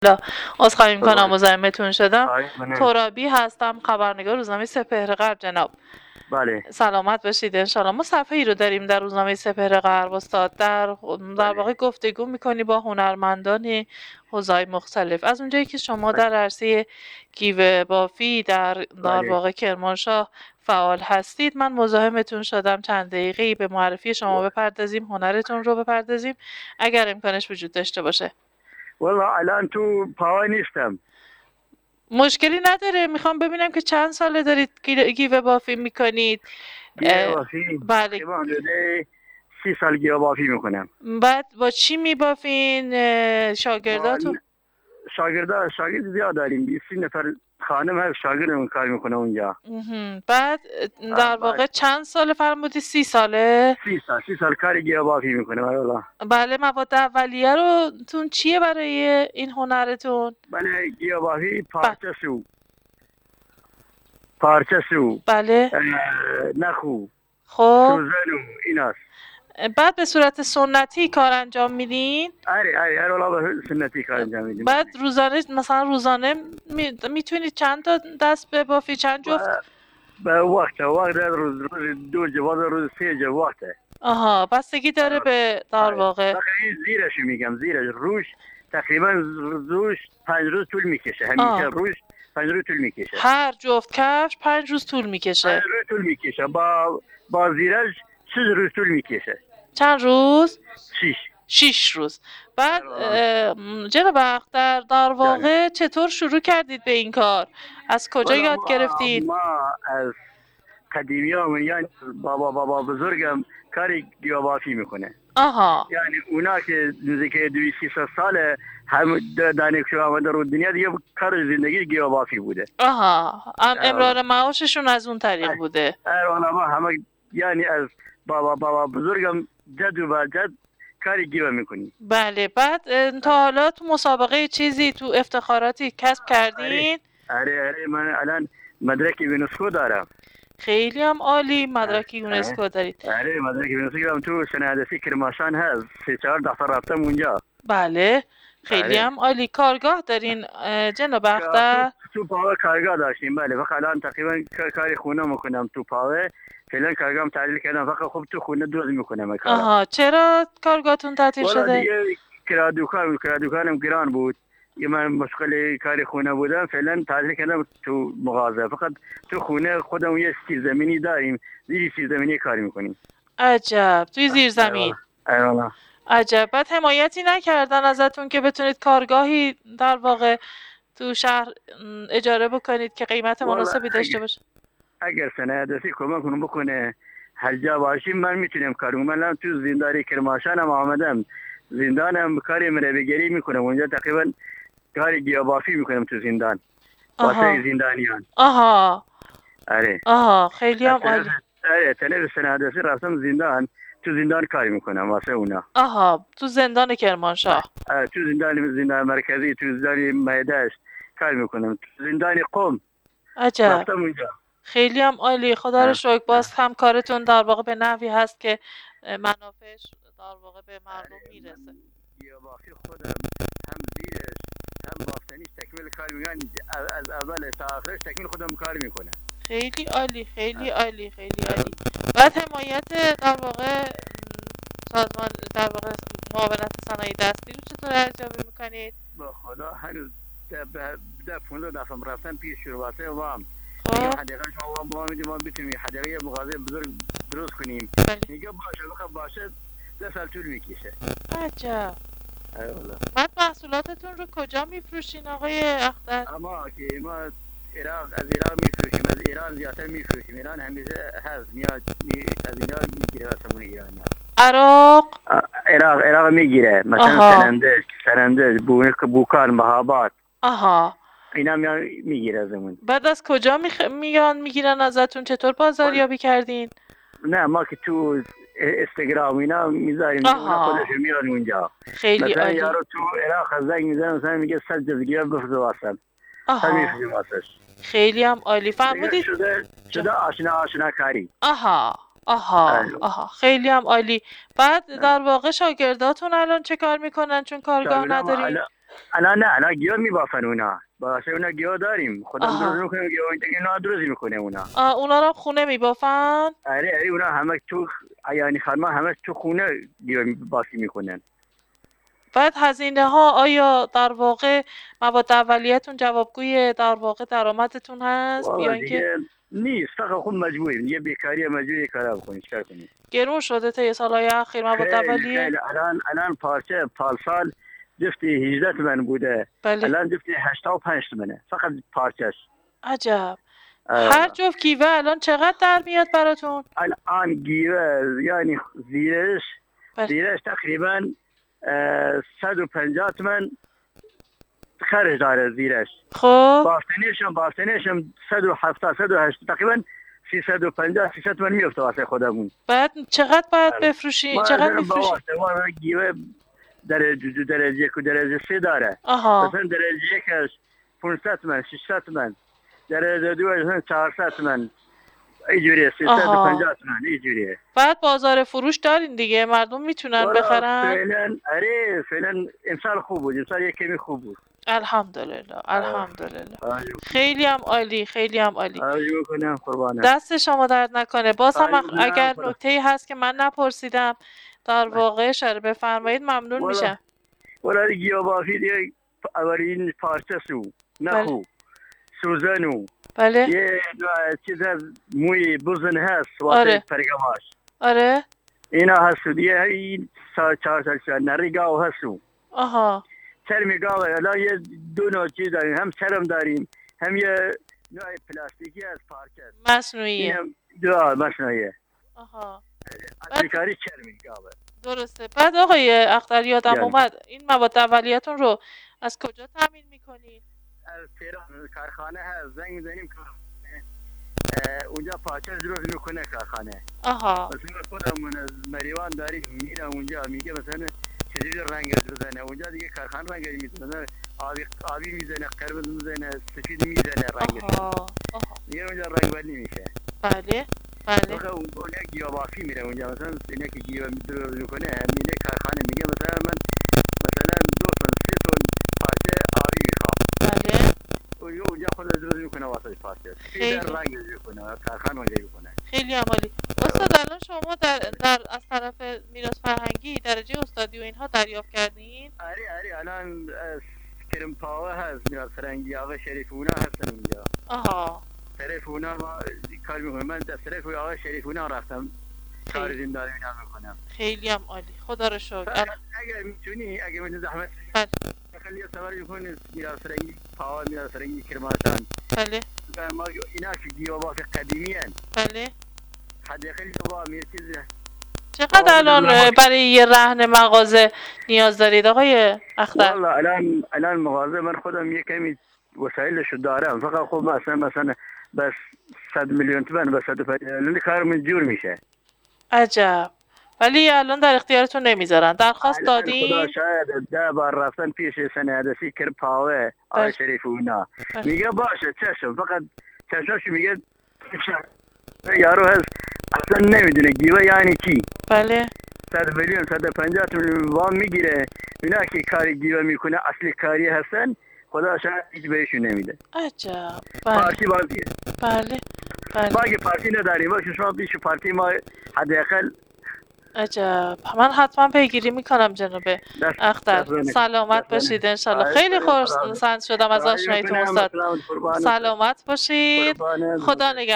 لا عذرخواهی میکنم مزاحمتون شدم. آره. ترابی هستم، خبرنگار روزنامه سپهر غرب. جناب بله سلامت باشید انشالله. ما صفحه ای رو داریم در روزنامه سپهر غرب استاد، در واقع گفتگو میکنی با هنرمندان حوزه‌های مختلف. از اونجایی که شما در عرصه گیوه بافی در واقع کرمانشاه فعال هستید، من مزاحمتون شدم چند دقیقه‌ای به معرفی شما بپردازیم، هنرتون رو بپردازیم اگر امکانش وجود داشته باشه. والله الان تو پاوه نیستم. مشکلی نداره، میخوام ببینم که چند ساله دارید گیوه بافی میکنید؟ گیوه بافی؟ بله. 30 سال گیوه بافی میکنم. بعد با چی میبافین شاگرداتون؟ شاگرد زیاد داریم، 20 نفر خانم هست شاگردمون کار میکنه اونجا. بعد در واقع چند ساله فرمودی؟ 30 ساله؟ 30 سال کار گیوه بافی میکنه. والله بله. مواد اولیه رو تون چیه برای این هنرتون؟ بله گیوه بافی پارچه سو بله نخو خب سوزن و ایناست. بعد به صورت سنتی کار انجام میدین؟ آره والله به سنتی کار انجام میدیم. بعد روزانه میتونید چند تا دست ببافی؟ چند جفت؟ به وقت روز 2 جواد روز 3 جواد. آها بستگی داره به در واقع. زیرش میگم، زیرش روش تقریبا روش 5 روز طول میکشه. همیشه روش 5 روز طول میکشه. هر جفت کفش 5 روز طول میکشه. 5 روز طول میکشه. با زیرش 6 روز طول میکشه. چند روز؟ 6 6 روز. بعد جناب اختر در واقع چطور شروع کردید به این کار؟ از کجا یاد گرفتید؟ ما از قدیمی ها یعنی بابا بزرگم کاری گیوه بافی میکنه. یعنی اونا که نزدیک 200 ساله هم دانشجو آمده رو دنیا دیگه کار زندگی گیوه بافی بوده. امرار معاششون از اون طریق بوده. ما همه یعنی از بابا بزرگم جد و جد کاری گیوه میکنی. بله. بعد تا حالا تو مسابقه چیزی تو افتخاراتی کسب کردین؟ آره من الان مدرک یونسکو دارم. خیلی هم عالی. مدرک یونسکو دارید؟ آره مدرک یونسکو دارم. تو سنه‌هندسی کرمانشاه هست. 3-4 دفعه رفتم اونجا. بله خیلی هم عالی. کارگاه دارین جناب اختر؟ تو پاوه کارگاه داشتیم. بله فقط الان تقریبا کاری خونه میکنم تو پاوه. فعلا کارگاهم تعطیل کردم، فقط خب تو خونه دوز میکنم کارا. چرا کارگاهتون تعطیل شده؟ والا دیگه کرا دکانم گران بود. من مشغول کار خونه بودم، فعلا تعطیل کردم تو مغازه. فقط تو خونه خودمون یه زیر زمینی داریم، زیر زمینی کار میکنیم. عجب. توی زیر زمین؟ ایوالا. عجب. بعد حمایتی نکردن ازتون که بتونید کارگاهی در واقع تو شهر اجاره بکنید که قیمت مناسبی داشته باشه؟ اگر سنه‌هندسی کمک کنم بکنه هر جا باشیم من میتونم کار کنم. من تو زندان کرمانشاه هم آمدم، زندانم کاری مربیگری میکنم اونجا. تقریبا کاری گیوه بافی میکنم تو زندان واسه زندانیان. آره خیلی هم عالی. آره طلب سنه‌هندسی رفتم زندان، تو زندان کاری میکنم واسه اونا. تو زندان کرمانشاه؟ تو زندان مرکزی، تو زندان مهدشت کار میکنم، تو زندان قم. عجب. رفتم اونجا. خیلی هم عالی. خدا رو شکر. باز هم کارتون در واقع به نحوی هست که منافعش در واقع به مردم میرسه. گیوه بافی خودم هم زیرش هم بافتنیش تکمیل کار میکنم، از اول تا آخرش تکمیل خودم کار میکنم. خیلی عالی خیلی عالی خیلی عالی. بعد حمایت در واقع سازمان در واقع معاونت صنایع دستی رو چطور ارزیابی میکنید؟ با خدا هنوز 15 دفعه رفتم پیش شروعاته وام. حداقل شما وام با میدیم ما بتونیم حداقل مغازه بزرگ درست کنیم. میگه باشه 2 سال طول میکشه. عجب. بعد محصولاتتون رو کجا میفروشین آقای اختر؟ اما که ما از ایران میفروشیم، از ایران زیادتر میفروشیم. ایران همیشه هست میاد از اینا میگیره واسمون ایرانی. عراق میگیره، مثلا سرندج بوکان مهابات اینا میگیره ازمون. بعد از کجا میگیرن ازتون؟ چطور بازاریابی کردین؟ نه ما که تو اینستاگرام اینا میذاریم، اونا خودشون میاد اونجا. خیلی مثلا یارو تو عراق زنگ میزنه مثلا میگه 100 جزگیه بفرست واسم. میفرستیم واسش. خیلی هم عالی. فهمیدید شده آشنا کاری. خیلی هم عالی. بعد در واقع شاگرداتون الان چه کار میکنن چون کارگاه ندارین؟ الان گیاه میبافن اونا، باشه اونا گیاه داریم خودم آها. درست میکنم گیاه اینطوری اونا درست میکنه اونا. اونا رو خونه میبافن؟ آره اونا همه تو یعنی خانما همه تو خونه گیاه بافی میکنن. بعد هزینه ها آیا در واقع مواد اولیه‌تون جوابگوی در واقع درآمدتون هست یا والا اینکه دیگه نیست، فقط خود مجبوریم یه بیکاری مجبوری کار بکنیم، چیکار کنیم. گرون شده طی سالهای اخیر مواد خیلی اولیه؟ خیلی الان پارچه پالسال جفتی 18 تومن بوده، بله. الان جفتی 85 تومنه فقط پارچش. عجب. هر جفت گیوه الان چقدر در میاد براتون؟ الان گیوه یعنی زیرش بله. زیرش تقریبا 150 تومن خرج داره زیرش. خب بافتنیشم 170 180 تقریبا 350 300 تومن میفته واسه خودمون. بعد چقدر باید بفروشین؟ چقدر میفروشین؟ گیوه درجه کو درجه 3 داره. آها. مثلا درجه یکش 500 تومن 600 تومن، درجه دوش مثلا 400 تومن، اینجوریه 350 تومن اینجوریه. بعد بازار فروش دارین دیگه، مردم میتونن بخرن؟ فعلا امسال خوب بود، امسال یک کمی خوب بود. الحمدلله. خیلی هم عالی. آرزو کنم قربانت. دست شما درد نکنه. باز هم اگر نکته‌ای هست که من نپرسیدم در واقع اشاره بفرمایید ممنون میشم. ولی گیاه بافی دیگه اولین پارچه سو نخو سوزنو. بله. یه چیز از موی بزن هست واسه پرگماش. آره. اینا هست دیگه این 4 سال نری گاو هستو. آها. چرمی گاو الان یه دو نوع چیز داریم، هم چرم داریم هم یه نوع پلاستیکی از پارچه مصنوعیه. مصنوعیه. آها. اصلیکاری چرمی گاوه. درسته. بعد آقای اختر یادم اومد این مواد اولیه‌تون رو از کجا تامین میکنید؟ از تهران کارخانه هست، زنگ میزنیم اونجا پارچه درست میکنه کارخانه. آها. مثلا خودمون از مریوان داریم میرم اونجا میگه مثلا چجوری رنگش بزنه، اونجا دیگه کارخانه رنگش میزنه، آبی میزنه، قرمز میزنه، سفید میزنه رنگش. دیگه اونجا رنگ بندی میشه. بله. اون گیاه بافی میره اونجا، مثلا اینه که گیاه درست میکنه میره کارخانه میگه مثلا من مثلا 2 تن 3 تن پارچه آبی میخوام. بله. اونجا خود درست میکنه واسه پارچه. خیلی رنگ میکنه کارخانه اونجا میکنه. خیلی عالی. استاد الان شما در از طرف میراث فرهنگی درجه استادی و اینها دریافت کردین؟ آره الان کرم پاوه هست میراث فرهنگی آقا شریفونا هستن اونجا. آها. شریفونا ما کار میکنم، من در طرف آقا شریفونا رفتم کار زندانی میکنم. خیلی هم عالی. خدا رو شکر. اگر میتونی اگر من زحمت خیلی سوار میکنی میراث فرهنگی پاوه میراث فرهنگی کرماشان. بله. ما اینا که گیاه بافی قدیمی هستند. بله. حداقل با میرچیز. چقدر الان برای یه رهن مغازه نیاز دارید آقای اختر؟ والا الان مغازه من خودم یه کمی وسایلشو دارم، فقط خب مثلا بس 100 میلیون تومان بس 150 کارمون جور میشه. عجب. ولی الان در اختیارتون نمیذارن. درخواست دادین؟ خدا شاید 10 بار رفتن پیش سنیادسی کرپاوه آقای شریفونا میگه باشه چشم، فقط چشمش میگه یارو هست اصلا نمیدونه گیوه یعنی چی. بله. 100 میلیون 150 میلیون وام میگیره، اینا که کاری گیوه میکنه اصلی کاری هستن خدا شاید هیچ بهشون نمیده. عجب. پارتی بازیه. بله. ما اگه پارتی نداریم باشه شما پیش پارتی ما حداقل. عجب. من حتما پیگیری میکنم جناب اختر. سلامت باشید انشالله. خیلی خرسند شدم از آشناییتون استاد. سلامت باشید. خدا نگهدار.